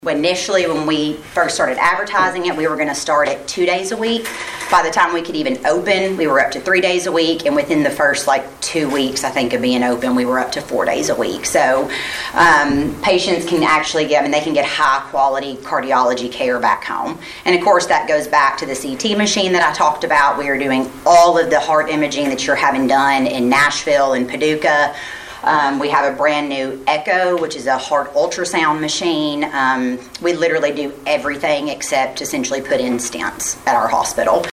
Initially, when we first started advertising it, we were going to start it 2 days a week. By the time we could even open, we were up to 3 days a week, and within the first 2 weeks, I think, of being open, we were up to 4 days a week. So patients can actually they can get high quality cardiology care back home. And of course, that goes back to the CT machine that I talked about. We are doing all of the heart imaging that you're having done in Nashville and Paducah. We have a brand new Echo, which is a heart ultrasound machine. We literally do everything except essentially put in stents at our hospital.